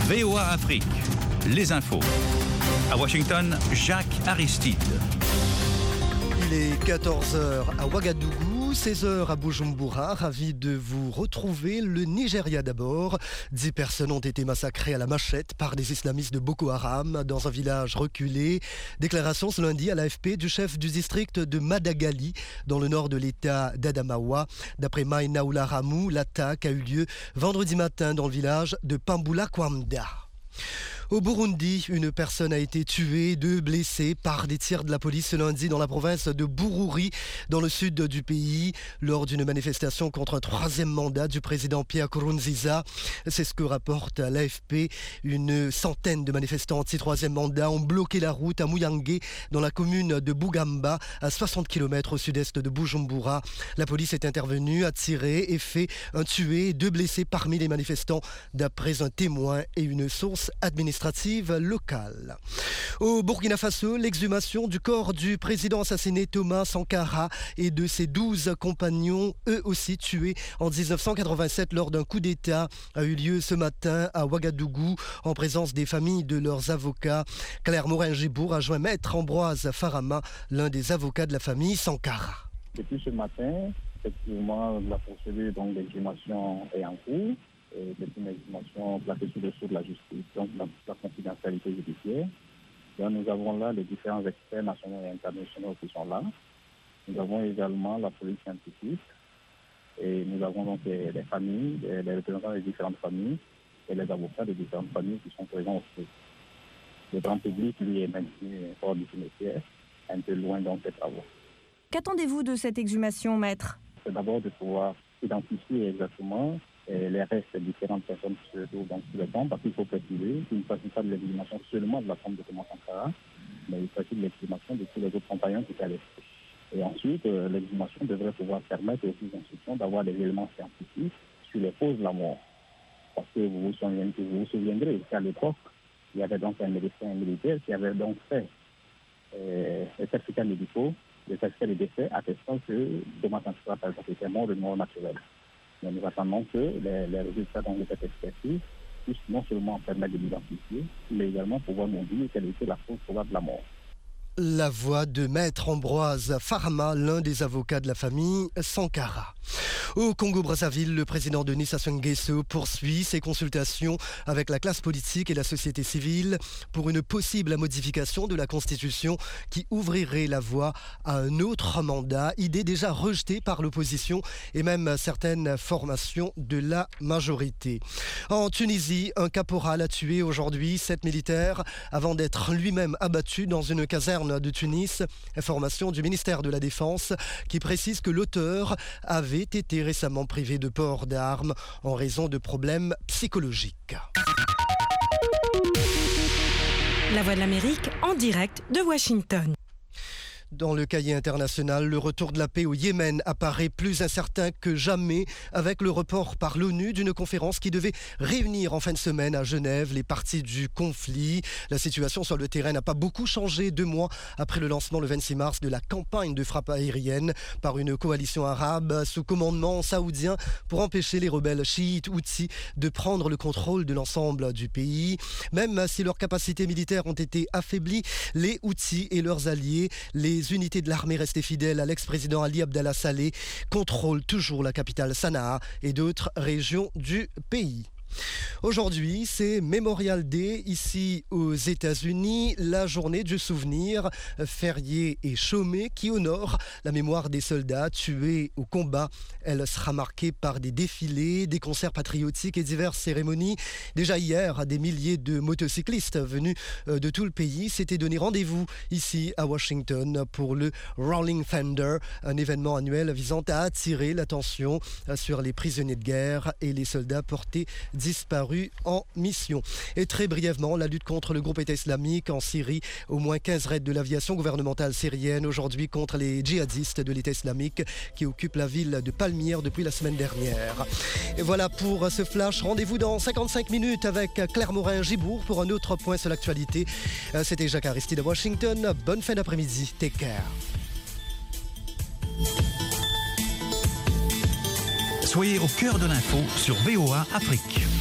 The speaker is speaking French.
VOA Afrique, les infos. À Washington, Jacques Aristide. Il est 14h à Ouagadougou, 16h à Bujumbura. Ravi de vous retrouver. Le Nigeria d'abord. 10 personnes ont été massacrées à la machette par des islamistes de Boko Haram dans un village reculé. Déclaration ce lundi à l'AFP du chef du district de Madagali dans le nord de l'état d'Adamawa. D'après Maïna Oularamou, l'attaque a eu lieu vendredi matin dans le village de Pambula-Kwamda. Au Burundi, une personne a été tuée, 2 blessés par des tirs de la police ce lundi dans la province de Bururi, dans le sud du pays, lors d'une manifestation contre un 3e mandat du président Pierre Nkurunziza. C'est ce que rapporte l'AFP. Une centaine de manifestants anti-3e mandat ont bloqué la route à Muyangé, dans la commune de Bugamba, à 60 km au sud-est de Bujumbura. La police est intervenue, a tiré et fait un tué, 2 blessés parmi les manifestants, d'après un témoin et une source administrative locale. Au Burkina Faso, l'exhumation du corps du président assassiné Thomas Sankara et de ses 12 compagnons, eux aussi tués en 1987 lors d'un coup d'État, a eu lieu ce matin à Ouagadougou en présence des familles de leurs avocats. Claire Morin-Gibour a joint Maître Ambroise Farama, l'un des avocats de la famille Sankara. Depuis ce matin, effectivement, la procédure d'exhumation est en cours. C'est une exhumation placée sous le sceau de la justice, donc la confidentialité judiciaire. Donc, nous avons là les différents experts nationaux et internationaux qui sont là. Nous avons également la police scientifique et nous avons donc les familles, les représentants des différentes familles et les avocats des différentes familles qui sont présents aussi. Le grand public, lui, est maintenu hors du cimetière, un peu loin dans ses travaux. Qu'attendez-vous de cette exhumation, maître ? C'est d'abord de pouvoir identifier exactement les restes des différentes personnes qui se trouvent dans le temps, parce qu'il faut préciser qu'il ne s'agit pas de l'exhumation seulement de la tombe de Thomas Sankara, mais il s'agit de l'exhumation de tous les autres compagnons qui étaient à l'esprit. Et ensuite, l'exhumation devrait pouvoir permettre aux juges d'instruction d'avoir des éléments scientifiques sur les causes de la mort. Parce que vous vous souviendrez qu'à l'époque, il y avait donc un médecin militaire qui avait donc fait les certificats médicaux, les certificats de décès attestant que Thomas Sankara, par exemple, était mort de mort naturelle. Mais nous attendons que les résultats de cette expertise puissent non seulement permettre de l'identifier, mais également pouvoir nous dire quelle était la cause probable de la mort. La voix de Maître Ambroise Farama, l'un des avocats de la famille Sankara. Au Congo-Brazzaville, le président Denis Sassou Nguesso poursuit ses consultations avec la classe politique et la société civile pour une possible modification de la Constitution qui ouvrirait la voie à un autre mandat, idée déjà rejetée par l'opposition et même certaines formations de la majorité. En Tunisie, un caporal a tué aujourd'hui 7 militaires avant d'être lui-même abattu dans une caserne de Tunis. Information du ministère de la Défense qui précise que l'auteur avait été récemment privé de port d'armes en raison de problèmes psychologiques. La Voix de l'Amérique en direct de Washington. Dans le cahier international, le retour de la paix au Yémen apparaît plus incertain que jamais avec le report par l'ONU d'une conférence qui devait réunir en fin de semaine à Genève les parties du conflit. La situation sur le terrain n'a pas beaucoup changé 2 mois après le lancement le 26 mars de la campagne de frappe aérienne par une coalition arabe sous commandement saoudien pour empêcher les rebelles chiites Houthis de prendre le contrôle de l'ensemble du pays. Même si leurs capacités militaires ont été affaiblies, les Houthis et leurs alliés, les unités de l'armée restées fidèles à l'ex-président Ali Abdallah Saleh contrôlent toujours la capitale Sanaa et d'autres régions du pays. Aujourd'hui, c'est Memorial Day ici aux États-Unis, la journée du souvenir férié et chômé qui honore la mémoire des soldats tués au combat. Elle sera marquée par des défilés, des concerts patriotiques et diverses cérémonies. Déjà hier, des milliers de motocyclistes venus de tout le pays s'étaient donné rendez-vous ici à Washington pour le Rolling Thunder, un événement annuel visant à attirer l'attention sur les prisonniers de guerre et les soldats portés disparus en mission. Et très brièvement, la lutte contre le groupe État islamique en Syrie. Au moins 15 raids de l'aviation gouvernementale syrienne aujourd'hui contre les djihadistes de l'État islamique qui occupent la ville de Palmyre depuis la semaine dernière. Et voilà pour ce flash. Rendez-vous dans 55 minutes avec Claire Morin-Gibour pour un autre point sur l'actualité. C'était Jacques Aristide à Washington. Bonne fin d'après-midi. Take care. Soyez au cœur de l'info sur VOA Afrique.